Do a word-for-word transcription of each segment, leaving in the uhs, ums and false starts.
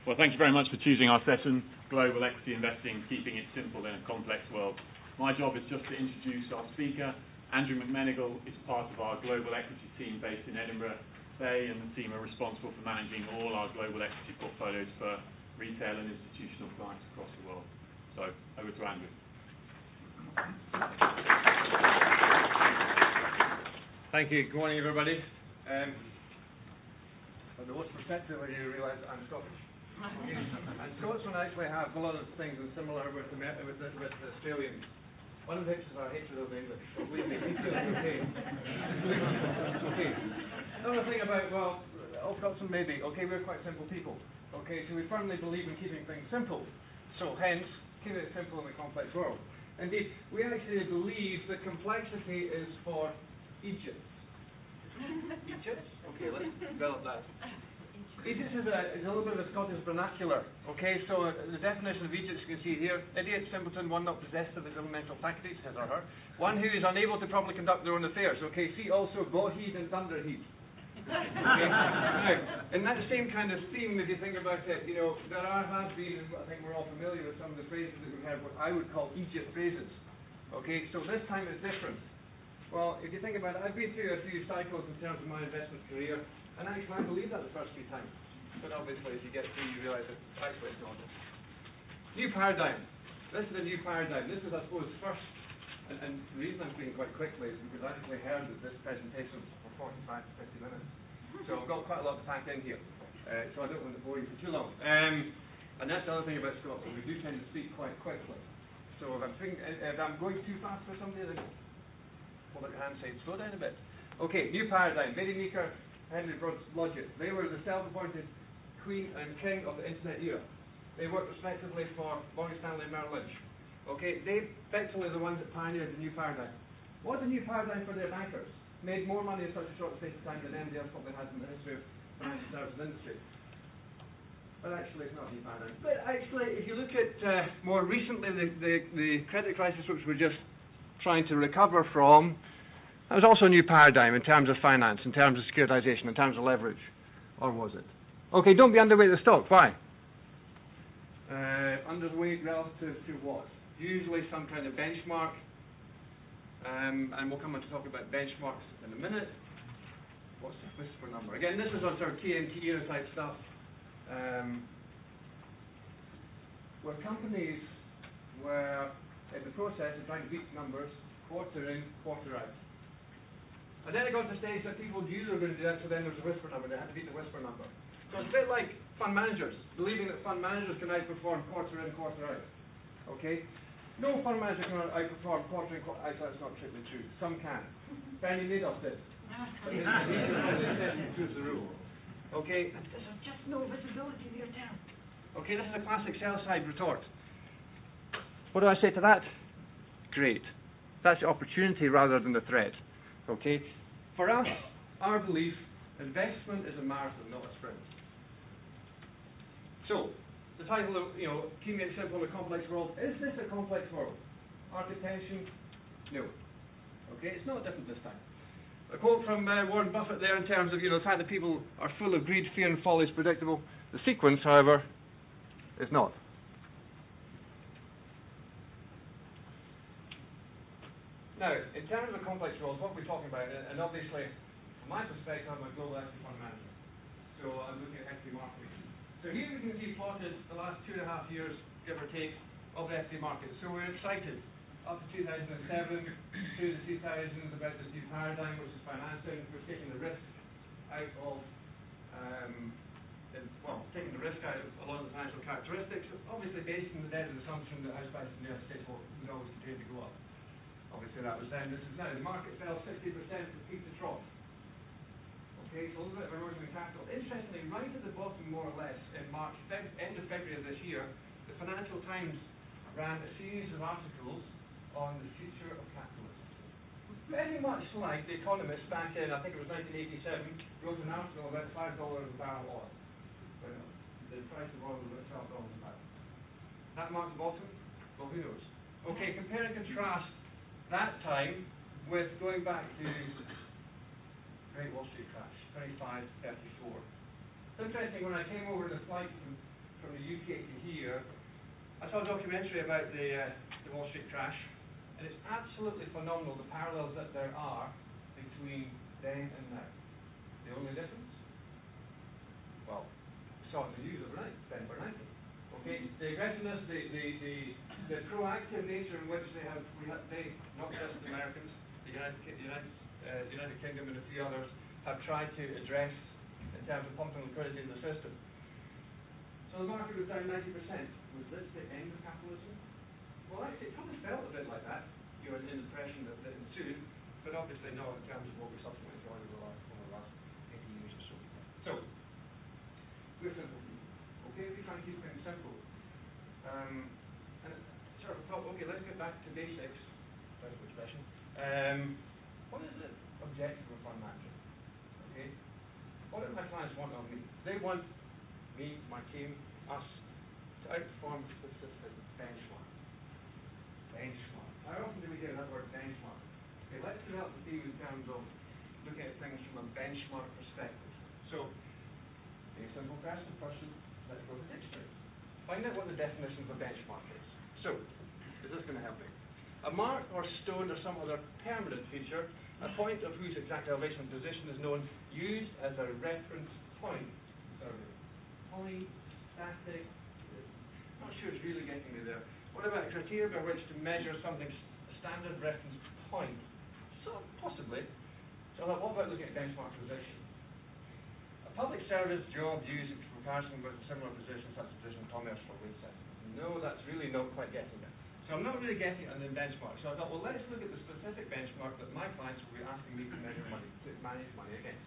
Well, thank you very much for choosing our session, Global Equity Investing, Keeping It Simple in a Complex World. My job is just to introduce our speaker. Andrew McMenigal is part of our global equity team based in Edinburgh. They and the team are responsible for managing all our global equity portfolios for retail and institutional clients across the world. So, over to Andrew. Thank you. Good morning, everybody. Um, the most perceptive of you realise I'm Scottish. Okay. And Scotsmen actually have a lot of things in similar with the, with the, with the Australians. One of which is our hatred of the English. So believe me, we feel it's okay. It's okay. Another thing about, well, all Scotsmen maybe, okay, we're quite simple people. Okay, so we firmly believe in keeping things simple. So hence, keeping it simple in a complex world. Indeed, we actually believe that complexity is for Egypt. Egypt? Okay, let's develop that. Egypt is a, is a little bit of a Scottish vernacular. Okay, so uh, the definition of Egypt you can see here: idiot, simpleton, one not possessed of his own mental faculties, his or her. One who is unable to properly conduct their own affairs. Okay, see also Boheed and Dunderheed. Okay. Now, in that same kind of theme, if you think about it, you know, there are, have been, I think we're all familiar with some of the phrases that we've had, what I would call Egypt phrases. Okay, so this time it's different. Well, if you think about it, I've been through a few cycles in terms of my investment career, and actually I believe that the first few times. But obviously, as you get through, you realise that actually it's not. New paradigm. This is a new paradigm. This is, I suppose, first, and, and the reason I'm speaking quite quickly is because I actually heard that this presentation was for forty-five to fifty minutes. So I've got quite a lot to pack in here. Uh, so I don't want to bore you for too long. Um, and that's the other thing about Scotland. We do tend to speak quite quickly. So if I'm, thinking, if I'm going too fast for somebody, then hold up your hand and say, slow down a bit. Okay, new paradigm. Vedi Meeker, Henry Broad's logic. They were the self-appointed queen and king of the internet era. They worked respectively for Morgan Stanley and Merrill Lynch. Okay, they effectively are the ones that pioneered the new paradigm. What's the new paradigm for their bankers? Made more money in such a short space of time than anybody else probably has in the history of the financial services industry. But actually, it's not a new paradigm. But actually, if you look at uh, more recently, the, the, the credit crisis, which we're just trying to recover from, that was also a new paradigm in terms of finance, in terms of securitization, in terms of leverage. Or was it? Okay, don't be underweight the stock. Why? Uh, underweight relative to what? Usually some kind of benchmark. Um, and we'll come on to talk about benchmarks in a minute. What's the whisper number? Again, this is on sort of T M T era type stuff. Um, where companies were in the process of trying to beat numbers quarter in, quarter out. And then it got to the stage that people knew they were going to do that, so then there was a whisper number. They had to beat the whisper number. So it's a bit like fund managers, believing that fund managers can outperform quarter in, quarter out. Okay? No fund manager can outperform quarter in, quarter out. That's not strictly true. Some can. Bernie Madoff did. But his exception proves the rule. Okay? And there's just no visibility near term. Okay, this is a classic sell-side retort. What do I say to that? Great. That's the opportunity rather than the threat. Okay? For us, our belief, investment is a marathon, not a sprint. So, the title of, you know, keeping it simple in a complex world. Is this a complex world? Market tension? No. Okay, it's not different this time. A quote from uh, Warren Buffett there in terms of, you know, the fact that people are full of greed, fear and folly is predictable. The sequence, however, is not. Now, in terms of a complex world, what we're talking about, and obviously, from my perspective, I'm a global equity fund manager. So I'm looking at equity markets. So here we can see plotted the last two and a half years, give or take, of the equity market. So we're excited up to two thousand seven, to the two thousands, about this new paradigm, which is financing. We're taking the risk out of, um, in, well, taking the risk out of a lot of the financial characteristics, obviously based on the dead assumption that house prices in the United States will, would always continue to go up. Obviously that was then, this is now. The market fell sixty percent from peak to trough. Okay, so a little bit of erosion in capital. Interestingly, right at the bottom, more or less, in March, Feb- end of February of this year, the Financial Times ran a series of articles on the future of capitalism. Very much like The Economist back in, I think it was nineteen eighty-seven, wrote an article about five dollars a barrel oil. When the price of oil was about twelve dollars a barrel. That marked the bottom? Well, who knows? Okay, compare and contrast that time with going back to Great Wall Street crash, twenty-five thirty-four. It's interesting, when I came over the flight from, U K to here, I saw a documentary about the, uh, the Wall Street crash, and it's absolutely phenomenal the parallels that there are between then and now. The only difference? Well, we saw it in the news overnight, December nineteenth. Okay, the aggressiveness, the, the, the, the proactive nature in which they have, we have, they, not just the Americans, the United, United, uh, United Kingdom and a few others, have tried to address in terms of pumping liquidity in the system. So the market was down ninety percent. Was this the end of capitalism? Well, actually, it probably felt a bit like that, you know, in the depression that, that ensued, but obviously not in terms of what we subsequently saw over the last, over the last eighty years or so. So, we're simple people, okay? We try and keep things simple. Um, and sort of thought, okay, let's get back to basics, special expression. Um, what is the objective of fund management? Okay? What do my clients want of me? They want me, my team, us, to outperform a specific benchmark. Benchmark. How often do we hear that word benchmark? Okay, let's develop the theme in terms of looking at things from a benchmark perspective. So, being a simple person, person, let's go to the dictionary. Find out what the definition of a benchmark is. So, is this going to help me? A mark or stone or some other permanent feature, a point of whose exact elevation and position is known, used as a reference point. Sorry. Poly, static, not sure it's really getting me there. What about a criteria by which to measure something's standard reference point? So, possibly. So, what about looking at benchmark position? A public service job used in comparison with a similar position, such as position commerce or wage setting. No, that's really not quite getting it. So I'm not really getting it on the benchmark. So I thought, well, let's look at the specific benchmark that my clients will be asking me to measure money, to manage money against.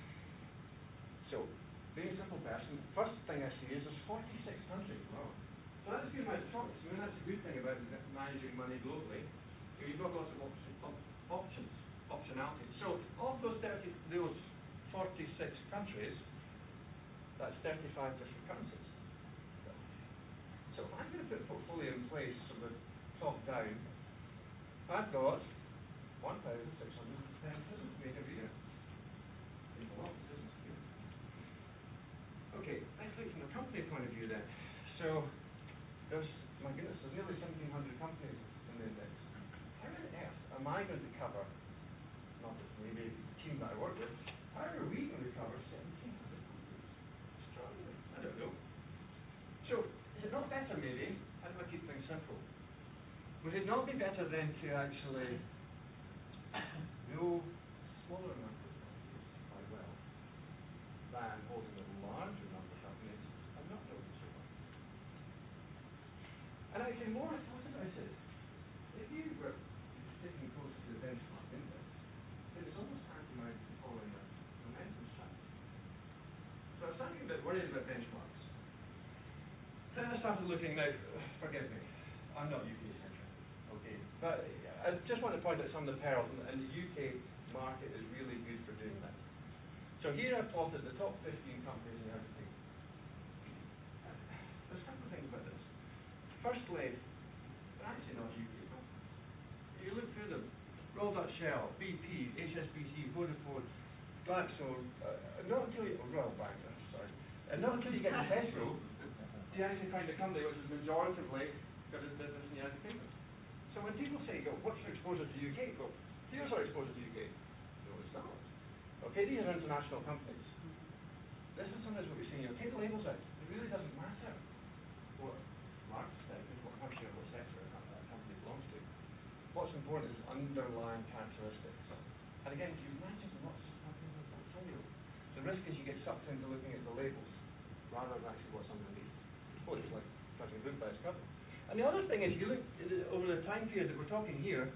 So, being a simple person, first thing I see is there's forty-six countries. Wow. So that's a good amount of choice. I mean, that's a good thing about managing money globally. You've got lots of options, options optionality. So, of those thirty, those forty-six countries, that's thirty-five different currencies. So if I'm going to put a portfolio in place from the top down, I've got one thousand six hundred ten business to make every year. It's a lot of business to do. Okay, let's look from a company point of view then. So, there's, my goodness, there's nearly seventeen hundred companies in the index. How on earth am I going to cover, not just maybe the team that I work with, how are we going to cover seventeen hundred companies? Extraordinary. I don't know. So, is it not better maybe, how do I keep things simple? Would it not be better then to actually know smaller numbers of companies quite well than holding a larger number of companies and not know them so well? And actually, more I thought about it, if you were sticking close to the benchmark index, it was almost tantamount to following a momentum strategy. So I was starting a bit worried about benchmarks. Then I started looking, now, forgive me, I'm not U K-centric, okay, but I just want to point out some of the perils, and the U K market is really good for doing that. So here I've plotted the top fifteen companies in everything. There's a couple of things about this. Firstly, they're actually not U K companies. You look through them, Royal Dutch Shell, B P, H S B C, Vodafone, Glaxo, uh, not until you, oh, Royal Bank, sorry, and not until you get to Tesco, you actually find a company which is majoritively got its business in the United Kingdom. So when people say, go, what's your exposure to the U K? Go, here's our exposure to the U K. No, it's not. Okay, these are international companies. This is sometimes what we're seeing. You know, take the labels out. It really doesn't matter what market perspective, what country or what sector a company belongs to. What's important is underlying characteristics. And again, if you imagine lots of companies in a portfolio, the risk is you get sucked into looking at the labels rather than actually what's underneath. Oh, it's like judging a book by its cover. And the other thing is, you look over the time period that we're talking here,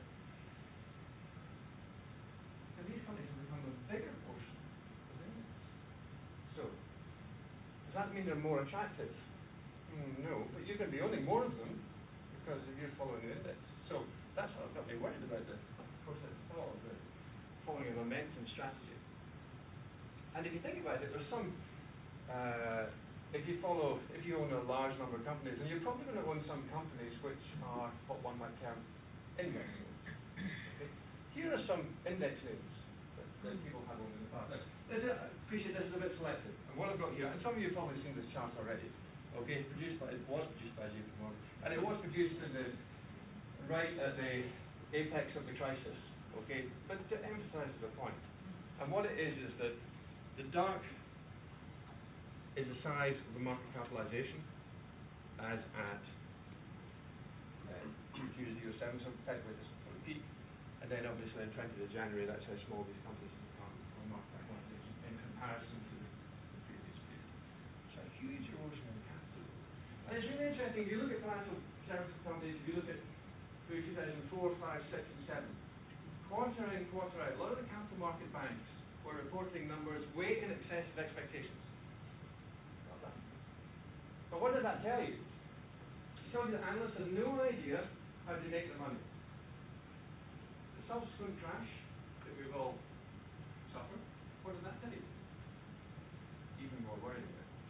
and these companies have become a bigger portion of the index. So, does that mean they're more attractive? Mm, no, but you're going to be owning more of them because if you're following the index. So, that's what I've got me worried about the process of the following a momentum strategy. And if you think about it, there's some uh, if you follow, if you own a large number of companies, and you're probably going to own some companies which are what one might term index names. Okay? Here are some index names that, that people have owned in the past. Now, I appreciate this is a bit selective. And what I've got here, and some of you have probably seen this chart already, Okay, produced by, it was produced by J P Morgan. And it was produced in the, right at the apex of the crisis. Okay, but to emphasize the point. And what it is, is that the dark is the size of the market capitalization as at uh, Q zero seven, so technically this is the peak. And then obviously on twentieth of January, that's how small these companies become on market capitalization in comparison to the, the previous period. So a huge erosion in capital. And it's really interesting, if you look at financial services companies, if you look at through two thousand four, five, six, and seven, quarter in, quarter out, a lot of the capital market banks were reporting numbers way in excess of expectations. Not that. But what does that tell you? It tells you that analysts have no idea how to make their money. The subsequent crash that we've all suffered, what does that tell you? Even more worrying.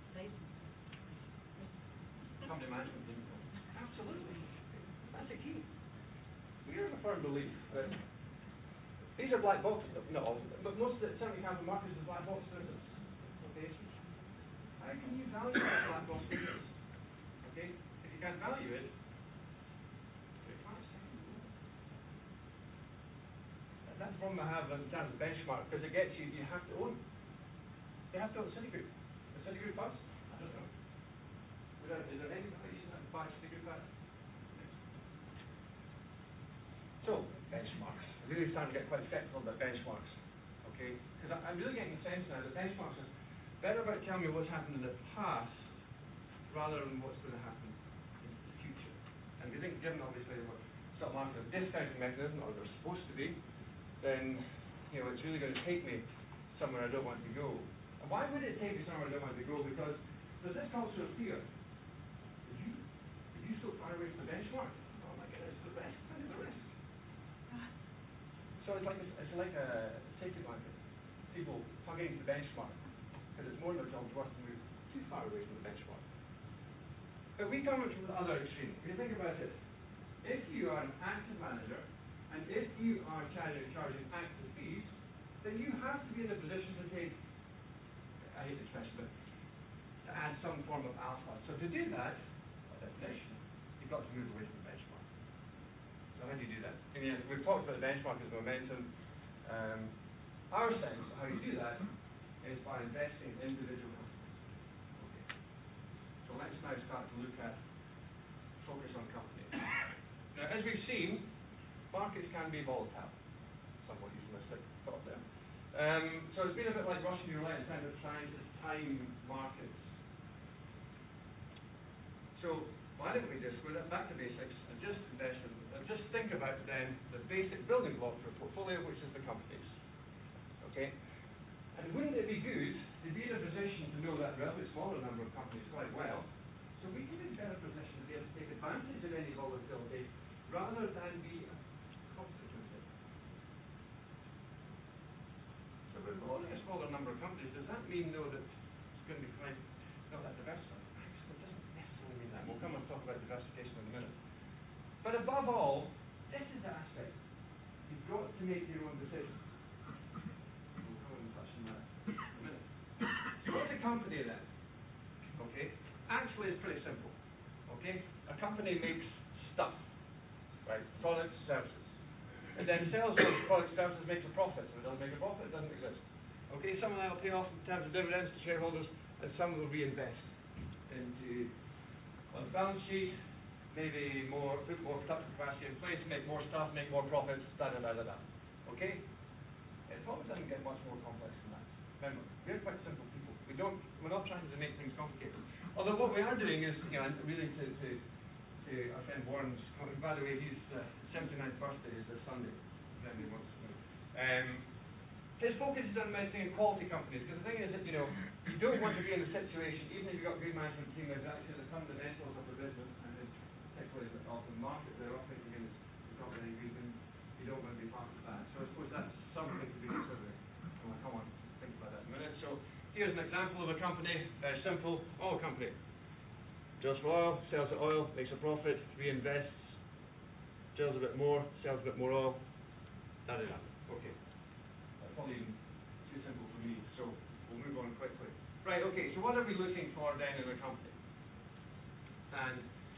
Company management didn't know. Absolutely. That's the key. We are of a firm belief that these are black boxes, not all of them, but most of the, certainly capital markets is black box business. Okay? How can you value that black box business? Okay? If you can't value it, that's the problem I have in terms of benchmark, because it gets you, you have to own. You have to own Citigroup. The Citigroup bus? I don't know. Without, is there any reason to buy Citigroup bus? So, benchmarks. I'm really starting to get quite skeptical about benchmarks. Okay? Because I'm really getting the sense now that benchmarks are better about telling me what's happened in the past rather than what's going to happen in the future. And we think, given obviously what stock market is a discounting mechanism, or they're supposed to be, then you know it's really going to take me somewhere I don't want to go. And why would it take me somewhere I don't want to go? Because there's this culture of fear. If you, if you so far away from the benchmark, oh my goodness, the risk, look at the risk. So it's like it's, it's like a safety blanket. People hugging the benchmark because it's more than their job's worth to move too far away from the benchmark. But we come from the other extreme. If you think about it, if you are an active manager, and if you are charging, charging active fees, then you have to be in a position to take, I hate the expression, but to add some form of alpha. So to do that, by definition, you've got to move away from the benchmark. So how do you do that? I mean, we've talked about the benchmark as momentum. Um, our sense of how you do that is by investing in individual companies. Okay. So let's now start to look at focus on companies. Now, as we've seen, markets can be volatile. Somewhat euphemistic thought there. Um, so it's been a bit like Russian roulette in terms of trying to time markets. So why don't we just go back to basics and just invest in, and just think about then the basic building block for a portfolio, which is the companies. Okay? And wouldn't it be good to be in a position to know that relatively smaller number of companies quite well, so we can be in a better position to be able to take advantage of any volatility rather than be a consequence. So with only a smaller number of companies, does that mean though that it's going to be quite not that diversified? Actually, it doesn't necessarily mean that. We'll come and talk about diversification in a minute. But above all, this is the aspect. You've got to make your own decisions. We'll come and touch on that in a minute. So what's a company then? Okay. Actually, it's pretty simple. Okay. A company makes stuff. Right, products, services. And then sells those products, services, makes a profit. If it doesn't make a profit, it doesn't exist. Okay, some of that will pay off in terms of dividends to shareholders, and some will reinvest into, on the balance sheet, maybe more, put more production capacity in place, make more stuff, make more profits, da da da da da. Okay? It probably doesn't get much more complex than that. Remember, we're quite simple people. We don't, we're not trying to make things complicated. Although what we are doing is, you know, really to, to our friend Warren's, by the way, his uh, seventy-ninth birthday is this Sunday, if anybody wants to know. Um, his focus is on investing in quality companies, because the thing is that, you know, you don't want to be in a situation, even if you've got a good management team, that's actually the fundamentals of the business, and particularly of the market they're operating in, is not very good, and you don't want to be part of that. So I suppose that's something to be considering. And we'll come on, think about that in a minute. So here's an example of a company, very simple, oil company. Drills for oil, sells the oil, makes a profit, reinvests, drills a bit more, sells a bit more oil. That is that. Okay. That's probably even too simple for me, so we'll move on quickly. Right, okay, so what are we looking for then in a company? And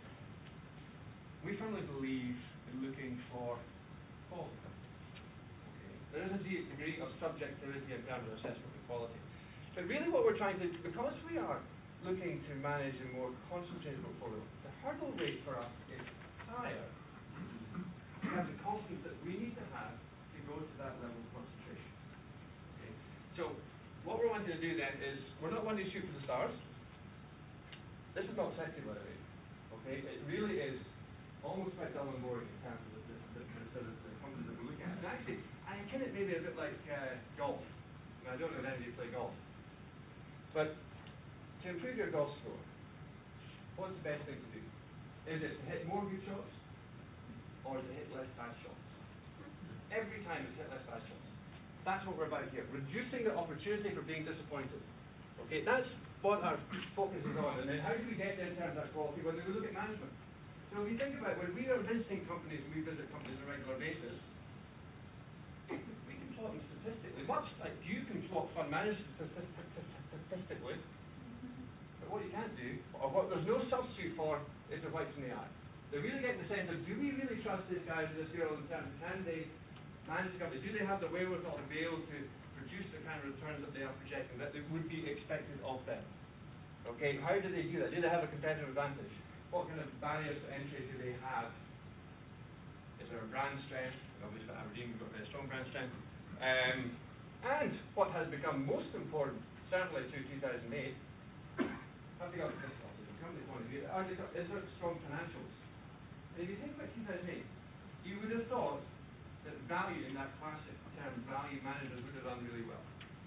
we firmly believe in looking for quality companies. Okay. There is a de- degree of subjectivity in terms of assessment of quality. But really what we're trying to, because we are looking to manage a more concentrated portfolio, the hurdle rate for us is higher. We have the confidence that we need to have to go to that level of concentration. Okay. So what we're wanting to do then is, we're not wanting to shoot for the stars. This is not sexy, by the way. Okay. It really is almost quite dull and boring in terms of the, the, the, the, sort of the companies that we're looking at. And actually, I akin it maybe a bit like uh, golf. Now, I don't know if any of you play golf. But to improve your golf score, what's the best thing to do? Is it to hit more good shots, or is it to hit less bad shots? Every time it's hit less bad shots. That's what we're about here. Reducing the opportunity for being disappointed. Okay, that's what our focus is on. And then how do we get there in terms of that quality? When we look at management. So if you think about it, when we are visiting companies, and we visit companies on a regular basis, we can plot them statistically, much like you can plot fund managers statistically. But what you can't do, or what there's no substitute for, is the whites in the eye. They're really getting the sense of, do we really trust this guy or this girl in terms of, can they manage the company? Do they have the wherewithal to be able to produce the kind of returns that they are projecting, that they would be expected of them? Okay, how do they do that? Do they have a competitive advantage? What kind of barriers to entry do they have? Is there a brand strength? Obviously at Aberdeen we've got a very strong brand strength. Um, and what has become most important, certainly to two thousand eight, have they got this from the company point of view? Are they got, is there strong financials? And if you think about two thousand eight, you would have thought that value in that classic term, value managers would have done really well.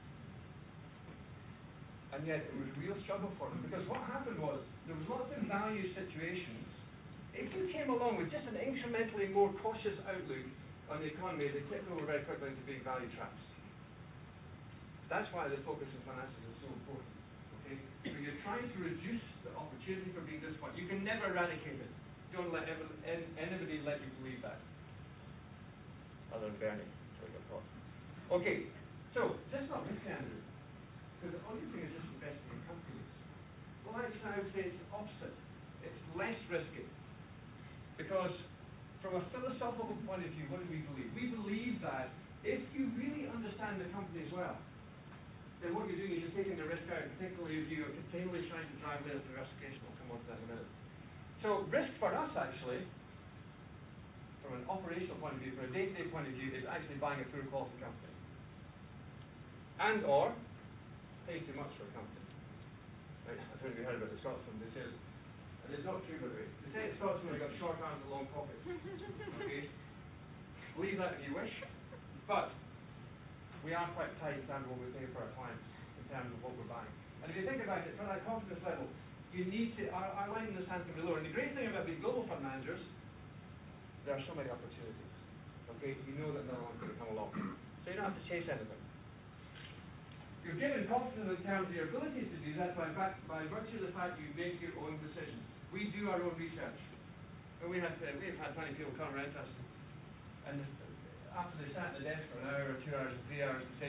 And yet it was a real struggle for them, because what happened was, there was lots of value situations. If you came along with just an incrementally more cautious outlook on the economy, they tipped over very quickly into being value traps. That's why the focus on finances is so important. Okay? So you're trying to reduce the opportunity for being disappointed. You can never eradicate it. Don't let ever, en, anybody let you believe that. Other than Bernie, so I thought. Okay, so just not risk Andrew. Because all you're doing is just investing in companies. Well, actually, I would say it's the opposite. It's less risky. Because from a philosophical point of view, what do we believe? We believe that if you really understand the companies well, then what you're doing is you're taking the risk out, particularly if you're continually trying to drive layers of diversification. We'll come on to that in a minute. So risk for us, actually, from an operational point of view, from a day-to-day point of view, is actually buying a poor quality company. And or paying too much for a company. Right? I don't know if you heard about the Scotsman. They say, and it's not true, by the way. They say the Scotsman have got short arms and long pockets. Okay? Believe that if you wish. But we are quite tight in terms of what we pay for our clients, in terms of what we're buying. And if you think about it, for that confidence level, you need to, our, our line in the sand can be lower. And the great thing about being global fund managers, there are so many opportunities. Okay? You know that another one's going to come along. So you don't have to chase anything. You're given confidence in terms of your abilities to do that by, fact, by virtue of the fact you make your own decisions. We do our own research. And we have, uh, we've had many people come around to us, and after they sat at the desk for an hour or two hours or three hours, they say,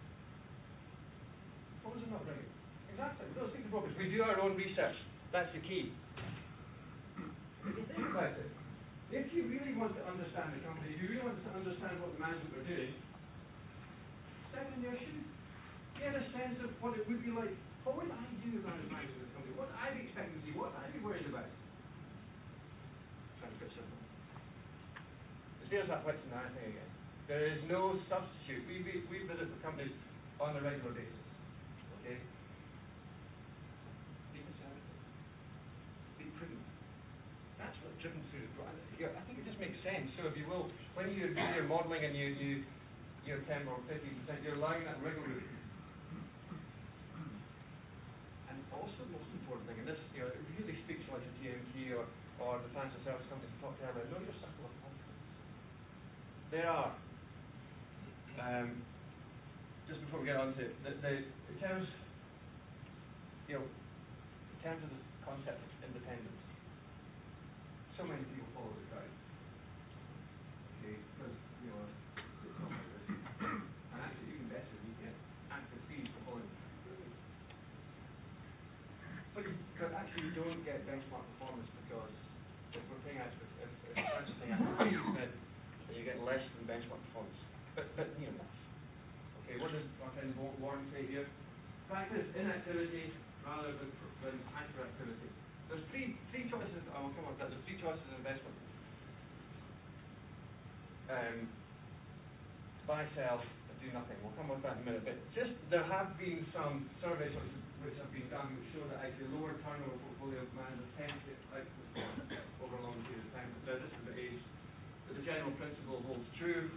what was it not bringing? Exactly. Those things are focus. We do our own research. That's the key. If you think about it, if you really want to understand the company, if you really want to understand what the management are doing, stand in their shoes. Get a sense of what it would be like. What would I do if I was managing this company? What would I be expecting to see? What would I be worried about? Sounds pretty simple. Here's that whites and eye thing again. There is no substitute. We, we, we visit the companies on a regular basis. Okay? Be conservative. Be prudent. That's what's driven through. I think it just makes sense. So if you will, when you're doing your modelling and you, you, you're ten or fifteen percent, you're allowing that wiggle room. And also the most important thing, and this, you know, it really speaks like a T M T or, or the financial service companies we talked earlier, know your circle of confidence. There are, um, just before we get on to it, the, the, in terms, you know, in terms of the concept of independence, so many people follow the crowd. Okay, because, you know, it's not like this. And actually, even better, you get active fees for following. But, you, but actually, you don't get benchmark performance because if we're paying out, if, if, if we're paying out fifty percent, then you get less than benchmark performance. But, but near enough. Okay, what does our friend Warren say here? Practice inactivity rather than, than hyperactivity. There's three three choices. I will come on to that. There's three choices in investment. Um, buy, sell, and do nothing. We'll come on to that in a minute. But just there have been some surveys which, which have been done which show that actually lower turnover portfolio managers tend to outperform over a long period of time. So this is the age. But the general principle holds true.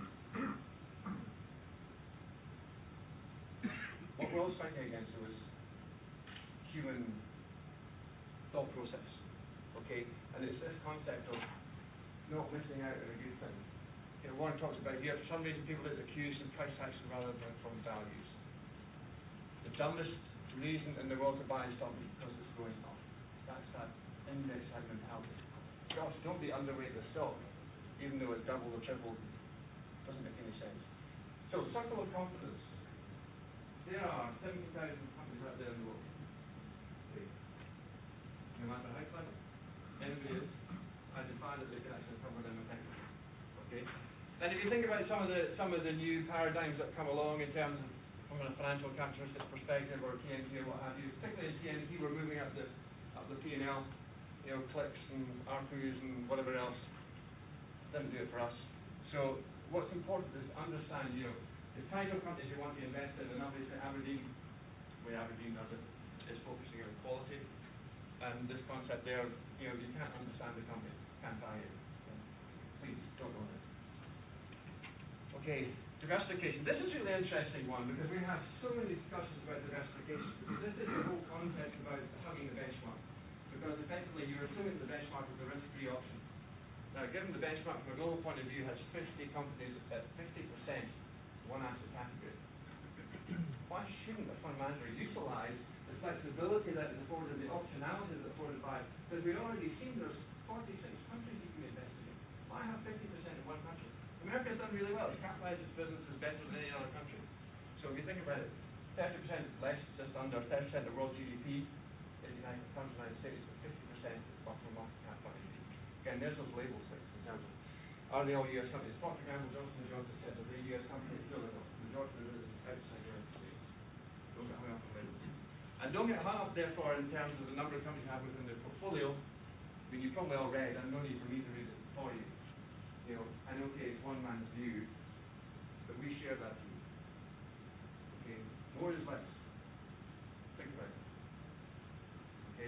What we're always fighting against though is human thought process, okay? And it's this concept of not missing out on a good thing. You know, Warren talks about here, for some reason people are accused of price action rather than from values. The dumbest reason in the world to buy a stock is because it's going up. That's that index type mentality. Gosh, don't be underweight the stock, even though it's doubled or tripled. Doesn't make any sense. So, circle of confidence. There are seventy thousand companies out there in the world. Okay. No matter how clever anybody is, I defy that they can actually cover them effectively. Okay. And if you think about some of the some of the new paradigms that come along in terms of from a financial characteristics perspective or T N T or what have you, particularly in T N T, we're moving up the up the P and L, you know, clicks and A R P Us and whatever else. Didn't do it for us. So what's important is to understand, you know, the type of companies you want to invest in, and obviously Aberdeen, the way Aberdeen does it, is focusing on quality. And this concept there, you know, you can't understand the company, can't buy it. Please, don't own it. Okay, diversification. This is a really interesting one because we have so many discussions about diversification. This is the whole concept about hugging the benchmark. Because effectively you're assuming the benchmark is a risk-free option. Now, given the benchmark from a global point of view has fifty companies at fifty percent one asset category, why shouldn't a fund manager utilize the flexibility that is afforded, the optionality that is afforded by, because we've already seen there's forty-six countries you can invest in. Why have fifty percent in one country? America has done really well. It's capitalized its businesses better than any other country. So if you think about it, thirty percent less, just under thirty percent of world G D P in the United, comes from the United States, but fifty percent from market cap value. Again, there's those labels in terms of, are they all U S companies? Procter and Gamble, Johnson and Johnson said that they're U S companies. No, they're not. The majority of the business is outside the United States. Don't get hung up on labels. And don't get hung up, therefore, in terms of the number of companies you have within their portfolio. I mean, you probably all read, and no need for me to read it for you. You know, I know okay, it's one man's view, but we share that view. Okay? More is less. Think about it. Okay?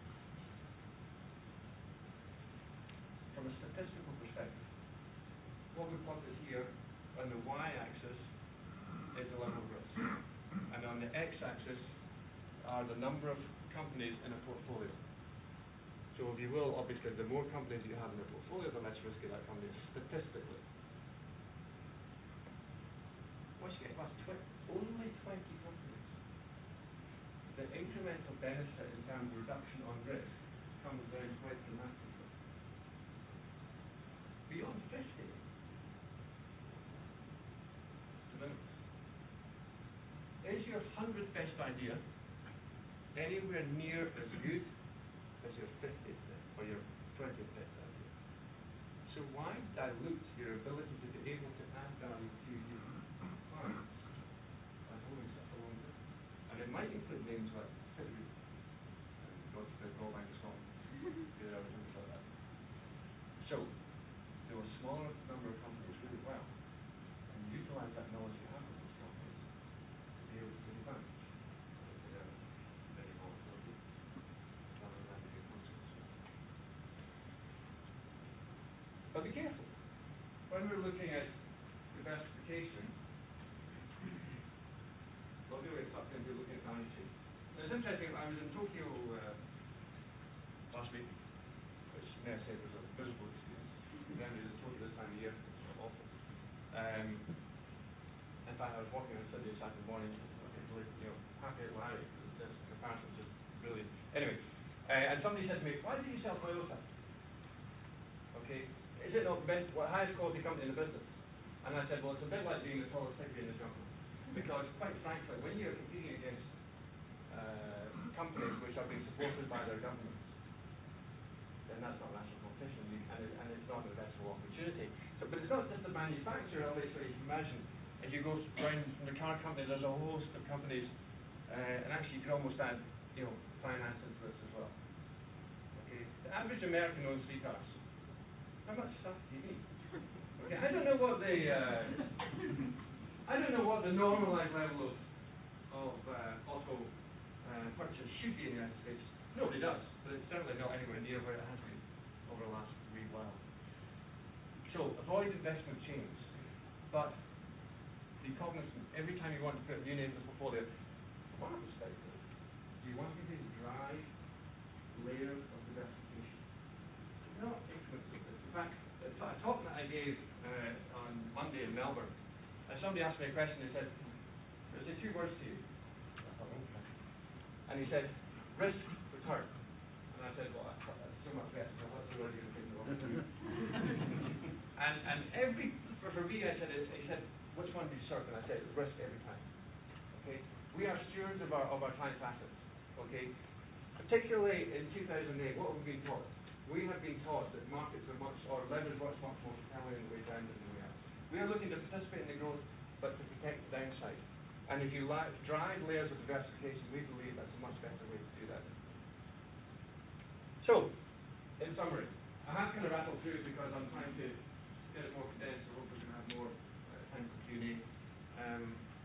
From a statistical perspective, what we plot is here, on the y-axis is the level of risk. And on the x-axis are the number of companies in a portfolio. So if you will, obviously, the more companies you have in a portfolio, the less risky that company is, statistically. Once you get past tw only twenty companies, the incremental benefit in terms of reduction on risk comes down quite dramatically. Beyond fifty, is your hundredth best idea anywhere near as good as your fiftieth or your twentieth best idea? So why dilute your ability to be able to add value to you by holding stuff along with it? And it might include names like Fittery, God forbid, Royal Bank of Scotland, you know, things like that. So there were a smaller number of companies really well, and utilize that knowledge you have of those companies to be able to take advantage. But be careful. When we're looking at diversification, we'll do it up into looking at value chain. Now it's interesting, I was in Tokyo uh, last week, which may I say was a miserable experience. Then it was Tokyo this time of year, it's awful. Um, in fact, I was walking around the city Saturday morning, really, you know, happy at Larry, because the comparison was just brilliant. Anyway, uh, and somebody said to me, why do you sell Toyota? Okay. Is it not the best, well, highest quality company in the business? And I said, well, it's a bit like being the tallest figure in the jungle. Because, quite frankly, when you're competing against uh, companies which are being supported by their governments, and that's not rational competition, you, and, it, and it's not an investable opportunity. So, but it's not just the manufacturer, obviously. You can imagine, as you go around from the car company, there's a host of companies, uh, and actually you can almost add, you know, finance into this as well. Okay, the average American owns three cars. How much stuff do you need? Okay, I don't know what the uh, I don't know what the normalized level of of uh, auto uh, purchase should be in the United States. Nobody does, but it's certainly not anywhere near where it has been over the last wee while. So avoid investment chains, but be cognizant every time you want to put a new name in the portfolio. From our perspective, do you want to be drive layers of diversification? Not increments of this. In fact, a talk that I gave uh, on Monday in Melbourne, uh, somebody asked me a question. He said, "There's a two words to you." I thought, okay. And he said, "Risk, return." And I said, "Well, I thought that's so much better. So what's the word you're going to think of?" And and every for, for me, I said, he said, "Which one do you serve?" And I said, "Risk every time." Okay, we are stewards of our of our clients' assets. Okay, particularly in two thousand eight, what have we been taught? We have been taught that markets are much, or leverage much, much more compelling in the way down than the way up. We are looking to participate in the growth, but to protect the downside. And if you li- drive layers of diversification, we believe that's a much better way to do that. So, in summary, I have kind of rattled through because I'm trying to get it more condensed, so hopefully we can have more uh, time for Q and A. Um,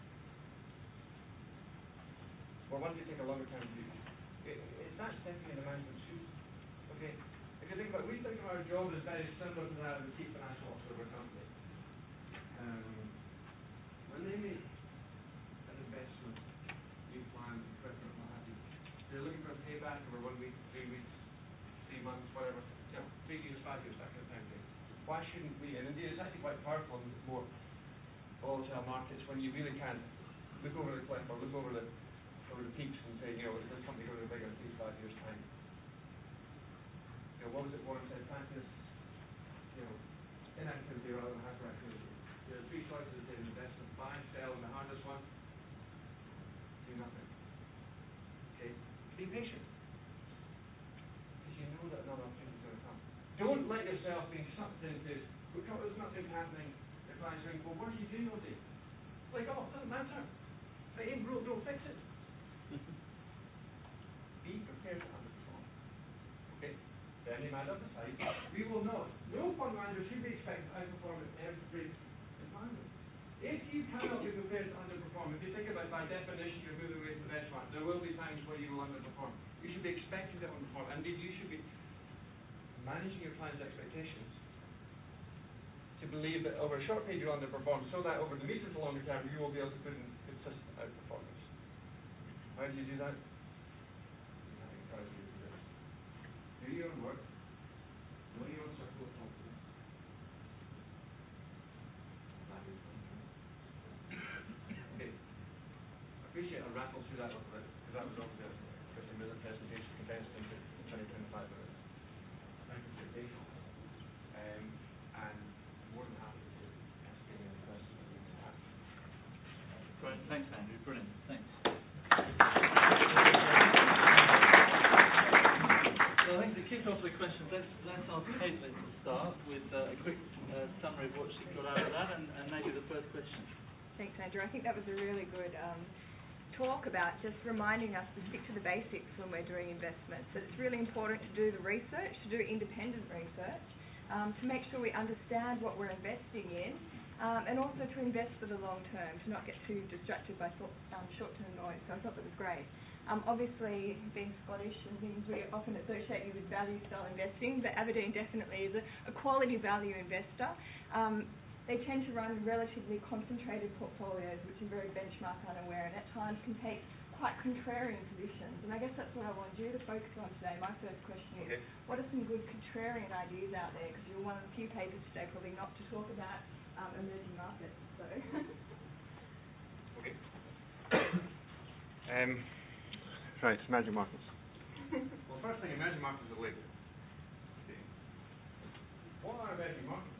well, once you take a longer term view, it, it's that stepping in the management shoes. Okay. If you think about, we think of our job as very similar to that of the chief financial officer of a company. Um, when they make an investment, new plans, equipment, what have you, they're looking for a payback over one week, three weeks, three months, whatever, you know, three years, five years, that kind of time frame. Why shouldn't we? And indeed, it's actually quite powerful in more volatile markets when you really can look over the cliff or look over the over the peaks and say, you know, is this company going to be bigger in three, five years' time? You know, what was it Warren said? Practice, you know, inactivity rather than hyperactivity. There are three choices in investment: buy, sell, and the hardest one, do nothing. Okay? Be patient. Because you know that another opportunity is going to come. Don't let yourself be sucked into, because there's nothing happening, the client's going, well, what are you doing all day? Like, oh, it doesn't matter. If it ain't broke, don't fix it. Be prepared to underperform. Okay? Any matter aside, we will not. No fund manager should be expected to outperform in every environment. If you cannot be prepared to underperform, if you think about by definition you're moving away from the benchmark, there will be times where you will underperform. You should be expecting to underperform. Indeed, you should be managing your clients' expectations to believe that over a short period you'll underperform, so that over the medium to longer term you will be able to put in consistent outperformance. How do you do that? I encourage you to do this. Do your own work. Know your own circle of confidence. That is okay. I appreciate I rattled through that a little bit, because that was obviously a fifty minute presentation condensed into twenty, twenty-five minutes. Thank you for your patience. Um, and more than happy to ask any questions that you may have. Great. Thanks, Andrew. Brilliant. Thanks. So I think to kick off the questions, let's, let's ask Caitlin to start with uh, a quick uh, summary of what she got out of that, and, and maybe the first question. Thanks, Andrew. I think that was a really good um, talk about just reminding us to stick to the basics when we're doing investments. That it's really important to do the research, to do independent research, um, to make sure we understand what we're investing in, um, and also to invest for the long term, to not get too distracted by thought, um, short-term noise. So I thought that was great. Um, obviously, being Scottish and things, we often associate you with value-style investing, but Aberdeen definitely is a, a quality value investor. Um, they tend to run relatively concentrated portfolios, which are very benchmark unaware, and at times can take quite contrarian positions. And I guess that's what I wanted you to focus on today. My first question is, okay, what are some good contrarian ideas out there? Because you're one of the few papers today probably not to talk about um, emerging markets. So. Okay. um. Right, emerging markets. Well, first thing, emerging markets are label. Okay. What are emerging markets?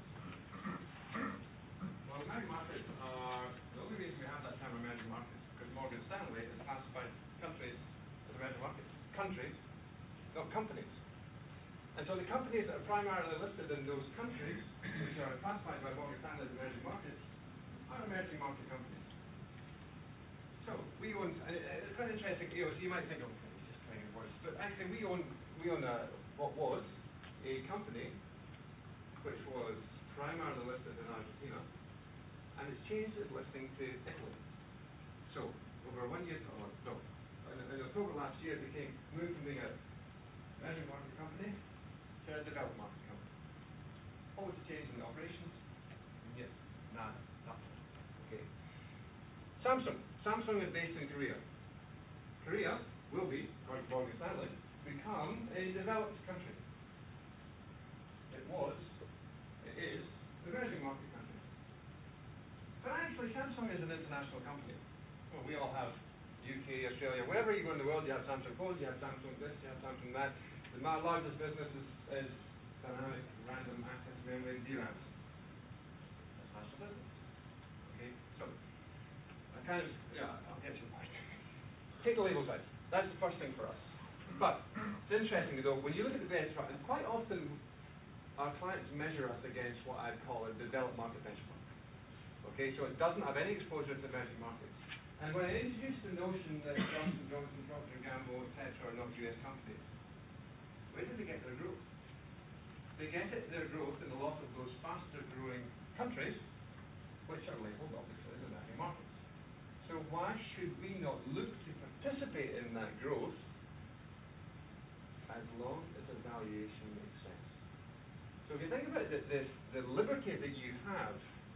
Well, emerging markets are, the only reason we have that term emerging markets is because Morgan Stanley has classified countries as emerging markets. Countries, not companies. And And so the companies that are primarily listed in those countries, which are classified by Morgan Stanley as emerging markets, are emerging market companies. So we own, and it, it's quite interesting, you know, so you might think, oh, it's just playing words, but actually we own, we own a, what was a company which was primarily listed in Argentina, and it's changed its listing to Italy. So over one year, oh, no, in, in October last year, it became moved from being a emerging market company to a developed market company. What was the change in the operations? Yes, nada, nothing. Okay. Samsung. Samsung is based in Korea. Korea will be, according to Morgan Stanley, become a developed country. It was, it is, an emerging market country. But actually, Samsung is an international company. Well, we all have U K, Australia, wherever you go in the world, you have Samsung phones, you have Samsung this, you have Samsung that. The largest business is, is dynamic random access memory D RAMs. That's national business. Okay, so I kind of, yeah, I'll get to the point. Take the labels out. That's the first thing for us. But it's interesting though, when you look at the benchmark, and quite often our clients measure us against what I'd call a developed market benchmark. Okay, so it doesn't have any exposure to emerging markets. And when I introduced the notion that Johnson Johnson, Procter and Gamble, et cetera are not U S companies, where did they get their growth? They get it, their growth in a lot of those faster growing countries, which are labelled obviously as emerging markets. So why should we not look to participate in that growth as long as the valuation makes sense? So if you think about the, the, the liberty that you have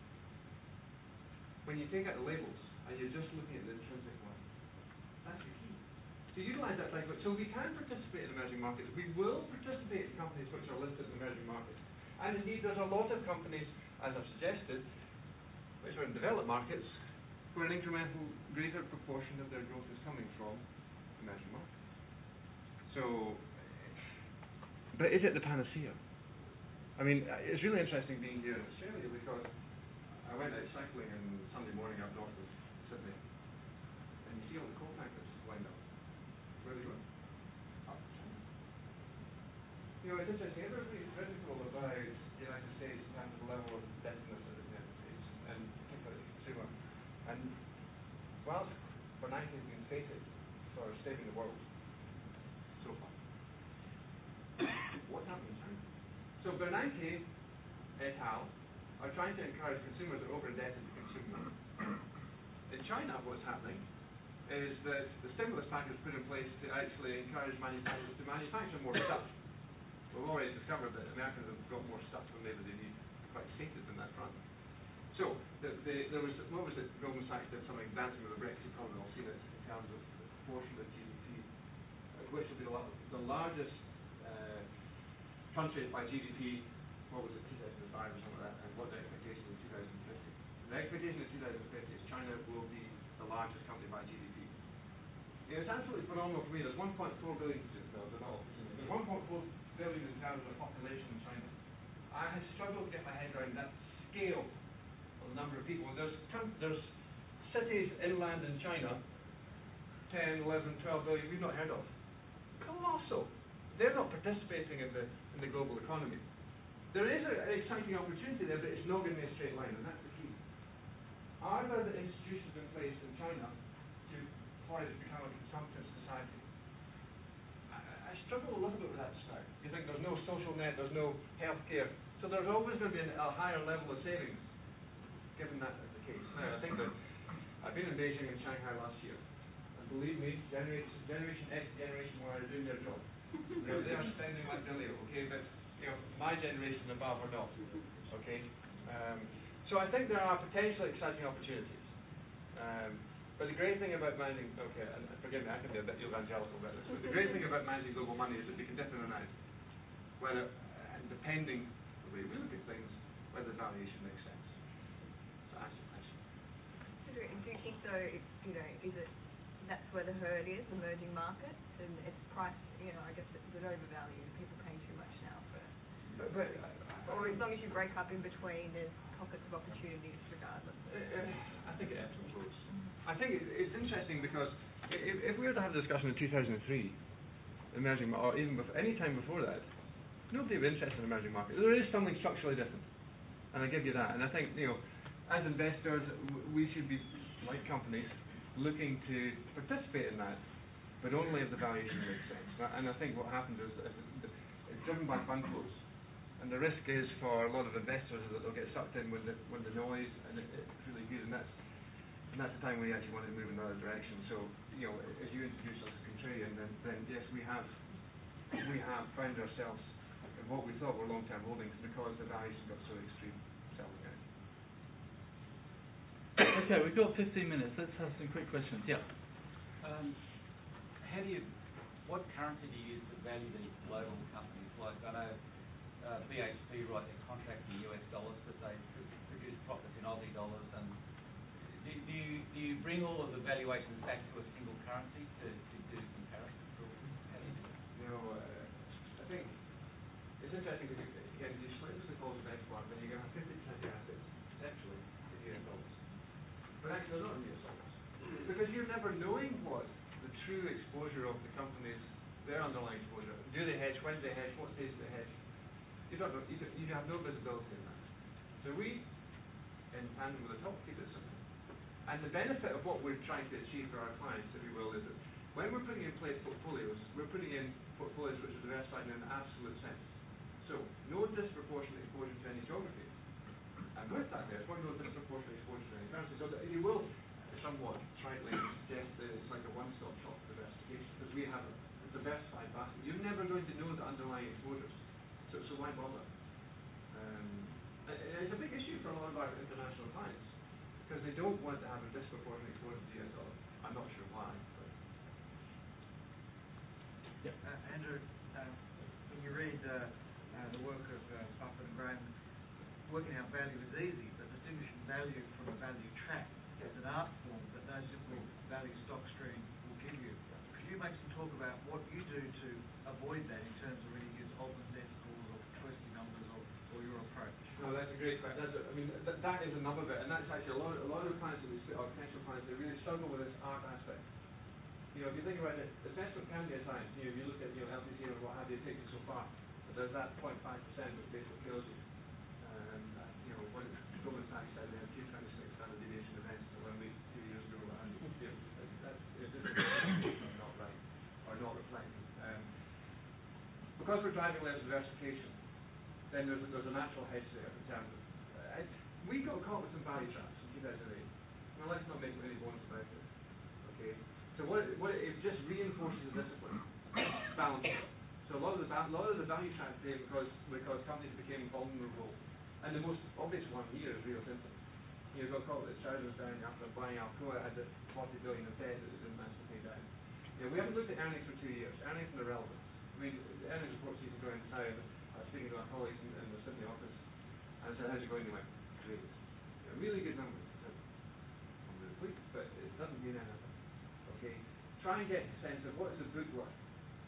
when you take out the labels and you're just looking at the intrinsic one, that's the key. To utilize that language, so we can participate in emerging markets. We will participate in companies which are listed in emerging markets. And indeed, there's a lot of companies, as I've suggested, which are in developed markets, where an incremental greater proportion of their growth is coming from emerging markets. So, but is it the panacea? I mean, it's really interesting being here in Australia because I went out cycling on Sunday morning up north of Sydney, and you see all the coal tankers lined up. Where are they going? Up China. You know, it's interesting. Everybody's critical about the United States in terms of the level of indebtedness of the United States, and particularly the consumer. And whilst Bernanke has been stated for saving the world so far, what's happening in China? So Bernanke et al. Are trying to encourage consumers that are over-indebted to consume more. In China, what's happening is that the stimulus package put in place to actually encourage manufacturers to manufacture more stuff. We've already discovered that Americans have got more stuff than maybe they need, quite stated in that front. So, the, the, there was, what was it, Goldman Sachs did something dancing with the Brexit, probably all seen it in terms of the proportion of G D P, uh, which will be the, the largest uh, country by G D P, what was it, two thousand five or something like that, and what the expectation in two thousand fifty. The expectation in two thousand fifty is China will be the largest country by G D P. Yeah, it's absolutely phenomenal for me. There's one point four billion, no, they're not, there's one point four billion in terms of the population in China. I have struggled to get my head around that scale of the number of people. There's, there's cities inland in China, ten, eleven, twelve billion, we've not heard of. Colossal. They're not participating in the, in the global economy. There is a, an exciting opportunity there, but it's not going to be a straight line, and that's the key. Are there the institutions in place in China to, for it to become a consumptive society? I, I struggle a little bit with that just now. You think there's no social net, there's no health care, so there's always going to be an, a higher level of savings, given that is the case. Now, I think that I've been in Beijing and Shanghai last year, and believe me, Generation, generation X, Generation Y are doing their job. You know, they are spending like Delio, okay, but you know, my generation above or not, okay? Um, so I think there are potentially exciting opportunities. Um, but the great thing about managing, okay, and forgive me, I can be a bit evangelical about this, but the great thing about managing global money is that we can dip in and out, whether, and depending the way we look at things, whether the valuation makes sense. So answer the question. So do do you think though, it's, you know, is it, that's where the herd is, emerging markets, and it's price, you know, I guess it's a bit overvalued, people paying too much now for it. But, but, uh, or as long as you break up in between, there's pockets of opportunities regardless. Uh, uh, I think it ebbs and flows. I think it, it's interesting because if, if we were to have a discussion in two thousand three, emerging, or even before, any time before that, nobody would be interested in emerging markets. There is something structurally different, and I give you that. And I think, you know, as investors, w- we should be, like companies, looking to participate in that, but only if the valuation makes sense. And I think what happens is that it's driven by fund flows, and the risk is for a lot of investors that they'll get sucked in with the with the noise, and it, it's really good. And that's and that's the time we actually want to move in another direction. So, you know, as you introduce us as contrarian, then then yes, we have we have found ourselves in what we thought were long-term holdings because the valuation got so extreme selling out. Okay, we've got fifteen minutes. Let's have some quick questions. Yeah. Um, how do you, what currency do you use to value these global companies? Like I know uh, B H P write their contract in U S dollars, but they pr- produce profits in Aussie dollars. And do, do you do you bring all of the valuations back to a single currency to, to do comparisons? Or how do you do it? You know, uh, I think it's interesting because again, if you split into the calls of benchmark, then you're going to have fifty percent of the assets essentially in U S dollars. But actually, they're not in U S dollars. Because you're never knowing what the true exposure of the companies, their underlying exposure. Do they hedge? When do they hedge? What stage do they hedge? You don't know. You, don't, you have no visibility in that. So we, in tandem with the top, keep it simple. And the benefit of what we're trying to achieve for our clients, if you will, is that when we're putting in place portfolios, we're putting in portfolios which are diversified in an absolute sense. So no disproportionate exposure to any geography. And with that, therefore, no disproportionate exposure to any currency. So that you will somewhat tritely suggest that it's like a one-stop shop for diversification, because we have a diversified basket. You're never going to know the underlying exposures, so, so why bother? Um, and it's a big issue for a lot of our international clients, because they don't want to have a disproportionate exposure to U S dollars. I'm not sure why. But. Yeah. Uh, Andrew, uh, when you read uh, uh, the work of uh, Buffett and Graham, working out value is easy, but distinguishing value from a value track is an art form that no simple value stock stream will give you. Could you make some talk about what you do to avoid that in terms of really use alternate decimals or twisty numbers or, or your approach? No, that's a great question. That's a, I mean, th- that is another bit, and that's actually a lot. Of, a lot of clients that we see, our potential clients, they really struggle with this art aspect. You know, if you think about it, assessment can be a science. You know, you look at you know L T C or what have you, it takes you so far. But there's that zero point five percent which basically kills you. Um, uh, you know, when Goldman Sachs said they had two twenty-six standard deviation events in one week two years ago, and you know, that's it is not right or not reflecting. Um, because we're driving less diversification, then there's a, there's a natural hedge there in terms of. Uh, we got caught with some value traps in two thousand eight. Well, let's not make any bones about it. Okay. So what it, what it, it just reinforces the discipline, balance. So a lot of the a lot of the value traps came because because companies became vulnerable, and the most obvious one here is Rio Tinto. You got caught with trousers down after buying Alcoa, had the forty billion of debt that it didn't manage to pay down. You know, we haven't looked at earnings for two years. Earnings are irrelevant. I mean, the earnings report season going now, and I was speaking to my colleagues in, in the Sydney office, and I said, "How's it going?" They went, "Great." You know, really good numbers. I said, "I'm really pleased, but it doesn't mean anything." Okay, try and get a sense of what is the book worth,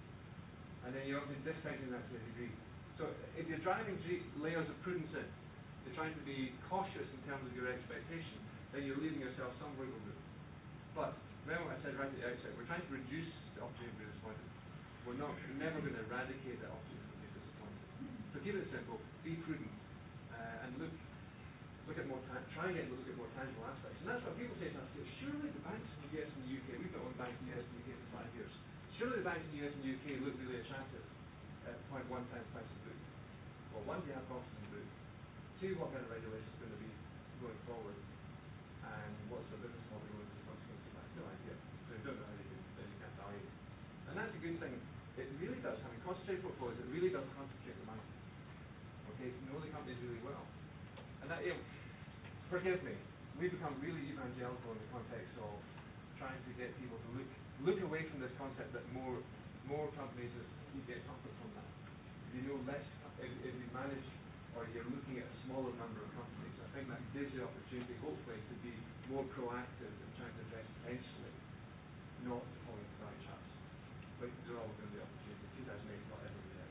and then you're obviously discounting that to a degree. So if you're driving layers of prudence in, you're trying to be cautious in terms of your expectation, then you're leaving yourself some wiggle room. But remember what I said right at the outset, we're trying to reduce the opportunity to be disappointed. We're not, we're never going to eradicate the opportunity to be disappointed. So keep it simple, be prudent, uh, and look look at more, ta- try and get look at more tangible aspects. And that's what people say to us, surely the banks in the U S and the U K, we've been on banks in the U S and the U K for five years, surely the banks in the U S and the U K look really attractive at zero point one times price of book. Well, one, do you have confidence in book? Two, what kind of regulation is going to be going forward? And what's the business model going to be consequence of that? No idea. So you don't know how you can, then you can't value it. And that's a good thing. It really does, having concentrated portfolios, it really does concentrate the mind. Okay, know the companies really well. And that, you know, forgive me, we've become really evangelical in the context of trying to get people to look look away from this concept that more more companies, is, you get comfort from that. If you know less, if, if you manage, or you're looking at a smaller number of companies, I think that gives you the opportunity, hopefully, to be more proactive in trying to invest potentially, not to fall into value traps. But they're all going to be opportunity. two thousand eight, not everybody has.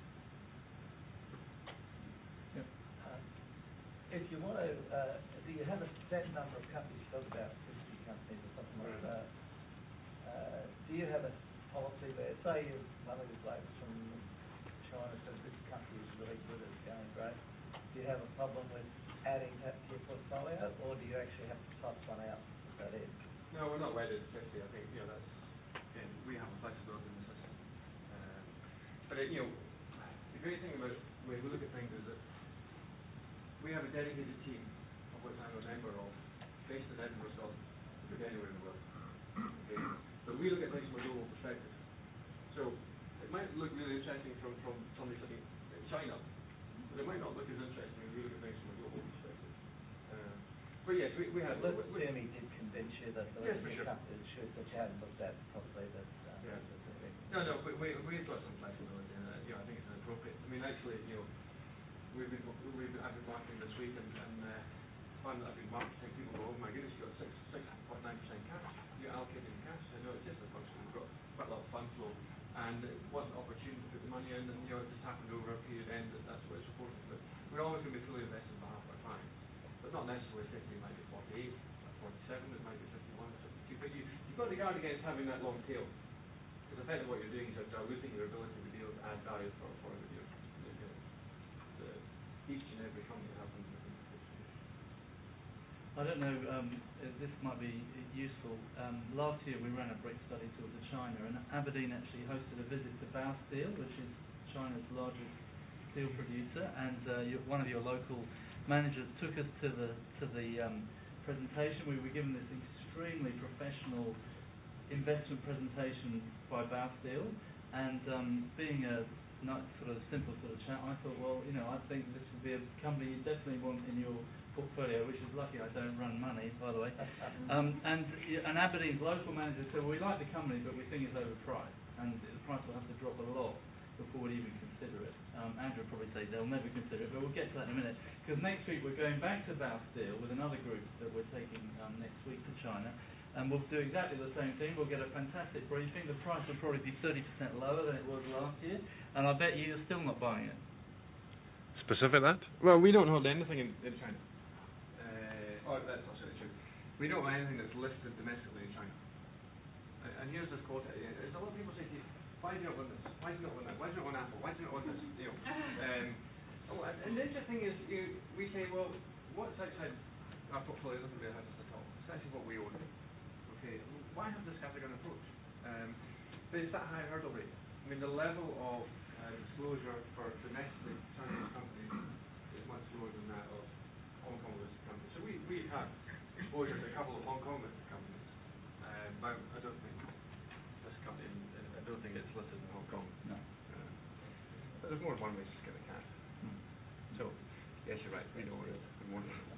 Um, if you want to, uh, do you have a set number of companies, you talk about fifty companies or something like that? Uh, do you have a policy where, say, you're one of these blokes from China, says this country is really that is going great, do you have a problem with adding that to your portfolio, or do you actually have to toss one out at that end? No, we're not wedded to fifty. I think, you know, that's, again, we have a flexibility in the system. Um, but, it, you know, the great thing about the way we look at things is that we have a dedicated team, of which I'm a member of, based in Edinburgh, Scotland, could be anywhere in the world. Okay? But we look at things from a global perspective. So, it might look really interesting from, from somebody sitting in China, but it might not look as interesting when we look at things from a global perspective. Um, but yes, we, we have... Well, we, we, Jeremy did convince you that the Yes, for limited sure. companies should, that you hadn't looked at properly, that, um, Yeah. that the thing. No, no, we, we, we've got some flexibility in it. You know, I think it's inappropriate. I mean, actually, you know, we've been, we've been, I've been marketing this week, and, and uh, fund that I've been marketing, people go, oh my goodness, you've got six, six point nine percent cash. You're allocating cash. I know it's just a function. We've got quite a lot of fund flow, and it wasn't opportune to put the money in, and, you know, it just happened over a period end that that's what it's reported. But we're always going to be fully invested on behalf of our clients. But not necessarily fifty, it might be forty-eight, forty-seven, it might be fifty-one, fifty-two. But you, you've got to guard against having that long tail. Because effectively what you're doing is you're diluting your ability to be able to add value for, for the, the, the, the, each and every company that happens within the distribution. I don't know, um, if this might be useful. Um, last year we ran a brick study tour to China, and Aberdeen actually hosted a visit to Bao Steel, which is China's largest steel producer, and uh, you, one of your local managers took us to the to the um, presentation. We were given this extremely professional investment presentation by Bao Steel, and um, being a not sort of simple sort of chat, I thought, well, you know, I think this would be a company you definitely want in your portfolio, which is lucky I don't run money, by the way. Um, and and Aberdeen's local manager said, well, we like the company, but we think it's overpriced, and the price will have to drop a lot before we'd even consider it. Um, Andrew will probably say they'll never consider it, but we'll get to that in a minute. Because next week we're going back to Bao Steel with another group that we're taking um, next week to China, and we'll do exactly the same thing. We'll get a fantastic briefing. The price will probably be thirty percent lower than it was last year, and I bet you you're still not buying it. Specific that? Well, we don't hold anything in, in China. Uh, oh, that's also true. We don't hold anything that's listed domestically in China. And, and here's this quote. Uh, there's a lot of people say to you, why do you not want this? Why do you not want that? Why do you not want Apple? Why do you not want this? You know, um, oh, and, and the interesting thing is, you, we say, well, what's outside our portfolio doesn't really have us at all. It's actually what we own. Okay, why have this scattergun approach? Um, but it's that high hurdle rate. I mean, the level of uh, disclosure for domestic Chinese companies is much lower than that of Hong Kong listed companies. So we, we have exposure to a couple of Hong Kong listed companies, um, but I don't think this company, I don't think it's listed in Hong Kong. No. Uh, but there's more than one way to skin a cat. Mm. So, yes, you're right, we know where it is. We want it.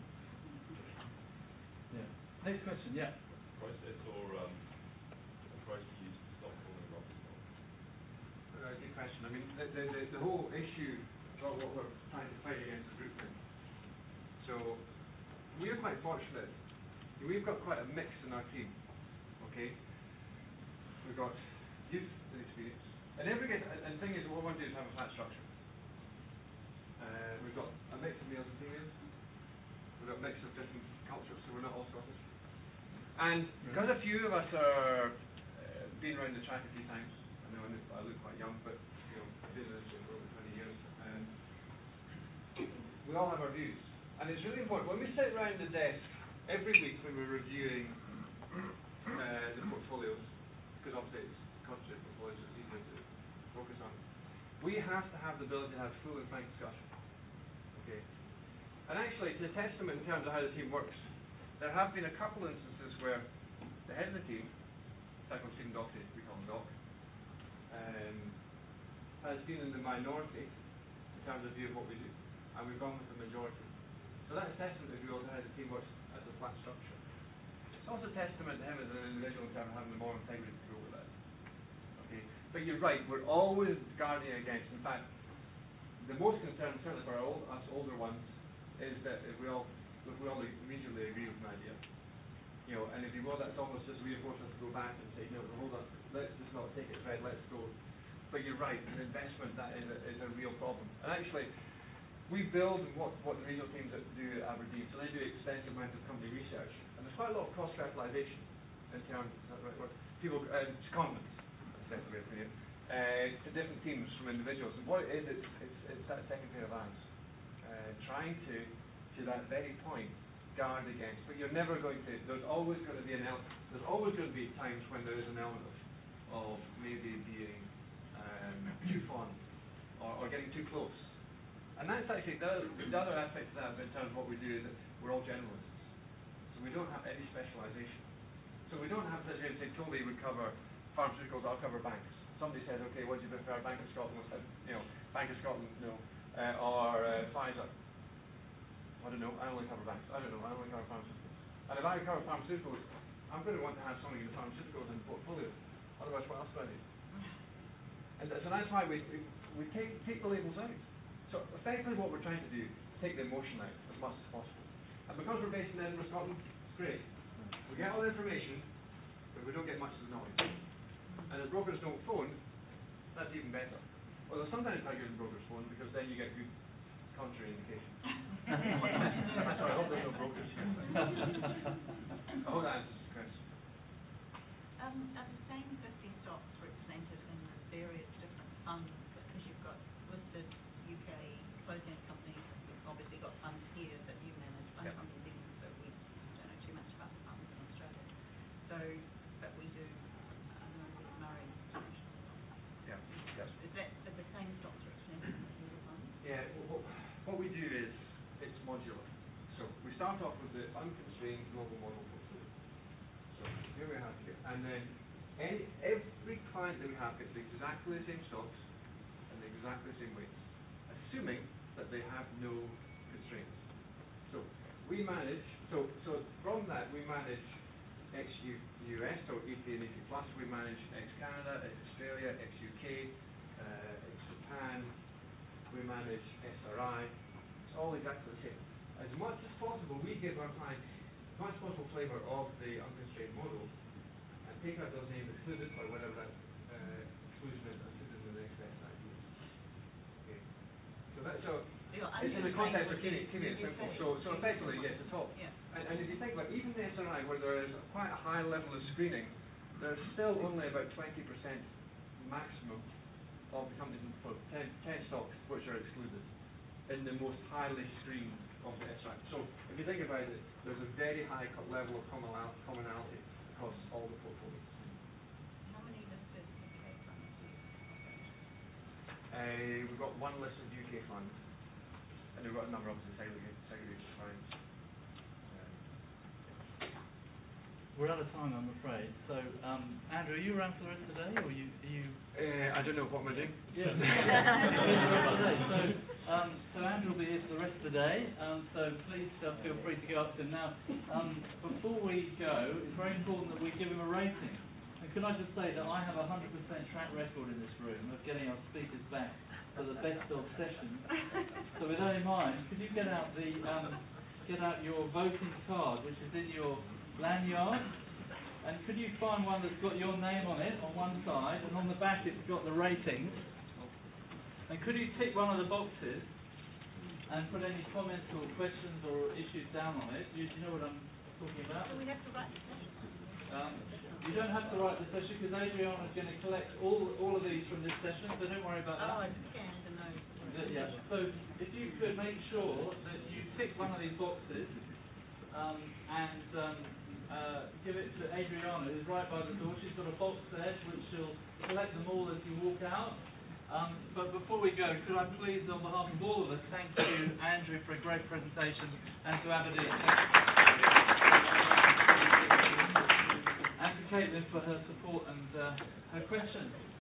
Yeah. Next question, yeah. Process or um, approach to use to stop falling off the top? Uh, good question. I mean, the, the, the, the whole issue of what we're trying to fight against is groupthink. So, we're quite fortunate. We've got quite a mix in our team. Okay? We've got youth and experience. And every and, and the thing is, what we want to do is have a flat structure. Uh, we've got a mix of males and females. We've got a mix of different cultures, so we're not all Scottish. And because a few of us are uh, been around the track a few times, I know I look quite young, but you know, I've been in this for over twenty years, and we all have our views. And it's really important, when we sit around the desk every week when we're reviewing uh, the portfolios, because obviously it's concentrated portfolios, it's easier to focus on, we have to have the ability to have full and frank discussion. Okay? And actually, it's a testament in terms of how the team works. There have been a couple instances where the head of the team, a guy called Stephen Doherty, we call him Doc, um, has been in the minority in terms of view of what we do, and we've gone with the majority. So that's a testament if you also how the team works as a flat structure. It's also a testament to him as an individual in terms of having the moral integrity to go with that. Okay, but you're right. We're always guarding against. In fact, the most concern, certainly for our old, us older ones, is that if we all if we all immediately agree with an idea, you know, and if you will, that's almost just reinforce us to go back and say, no, hold on, let's just not take it as read, let's go. But you're right, an investment that is a, is a real problem. And actually, we build what what the regional teams that do at Aberdeen, so they do extensive amounts of company research, and there's quite a lot of cross fertilisation in terms, is that the right word? People, uh, secondments, that's the way of putting it, uh, to different teams from individuals. And what it is, it's, it's, it's that second pair of advance, uh, trying to, to that very point, guard against. But you're never going to. There's always going to be an element. There's always going to be times when there is an element of, of maybe being um, too fond or, or getting too close. And that's actually the, the other aspect of that in terms of what we do is that we're all generalists. So we don't have any specialisation. So we don't have to say, Toby would cover pharmaceuticals, I'll cover banks. Somebody said, okay, what do you prefer, Bank of Scotland, uh, you know, Bank of Scotland, no, uh, or uh, Pfizer. I don't know, I only cover banks. I don't know, I only cover pharmaceuticals. And if I cover pharmaceuticals, I'm going to want to have something in the pharmaceuticals in the portfolio. Otherwise, what else do I do? And so that's why we, we, we take, take the labels out. So effectively what we're trying to do is take the emotion out as much as possible. And because we're based in Edinburgh, Scotland, it's great. We get all the information, but we don't get much of the noise. And if brokers don't phone, that's even better. Although sometimes I use brokers phone because then you get good contrary indication. Sorry, I hope there's no brokers here. I hope that answers the question. Um, are the same fifty stocks represented in the various different funds? Because you've got listed U K closed-end companies, you've obviously got funds here that you manage, funds Yep. from New Zealand, so we don't know too much about the funds in Australia. So, but we do, I know that Murray International. Yeah. Yes. Is that, are the same stocks represented in the other funds? Yeah, well, what, what we do is, it's modular. So we start off with the unconstrained global model portfolio. So here we have here. And then any, every client that we have gets exactly the same stocks and exactly the same weights, assuming that they have no constraints. So we manage, so so from that we manage ex-U S, so E P and E P plus, we manage ex-Canada, ex-Australia, ex-U K, uh, ex-Japan, we manage S R I, it's all exactly the same. As much as possible, we give our clients as much as possible flavour of the unconstrained model and take out those names excluded or whatever that uh, exclusion is and put in the next best idea. Okay. So that so Your it's in the context of keeping, unconstrained keeping it would be simple. U K. So so effectively you get to top. Yeah. And, and if you think about even the S R I where there is quite a high level of screening, there's still only about twenty percent maximum of the companies in the ten, ten stocks which are excluded in the most highly screened of the S R I. So if you think about it, there's a very high co- level of commonal- commonality across all the portfolios. How many listed U K funds do you operate? Uh, we've got one listed U K fund, and we've got a number of segregated, segregated funds. Um, We're out of time, I'm afraid. So, um, Andrew, are you around for the rest of the day, or are you? Are you... uh, I don't know what am I doing. Yeah. so, um, so Andrew will be here for the rest of the day. Um, so please uh, feel free to go up to him now. Um, before we go, it's very important that we give him a rating. And can I just say that I have a hundred percent track record in this room of getting our speakers back for the best of sessions. So with that in mind, could you get out the um, get out your voting card, which is in your lanyard, and could you find one that's got your name on it on one side, and on the back it's got the ratings, and could you tick one of the boxes and put any comments or questions or issues down on it? Do you, do you know what I'm talking about? Do we have to write the session? Um, you don't have to write the session because Adriana is going to collect all all of these from this session, so don't worry about that. Oh, I scanned the notes. Uh, Yeah, so if you could make sure that you tick one of these boxes um, and um, uh, give it to Adriana, who's right by the door. She's got a box there which she'll collect them all as you walk out. Um, but before we go, could I please, on behalf of all of us, thank you, Andrew, for a great presentation, and to Aberdeen, and to Caitlin for her support and uh, her questions.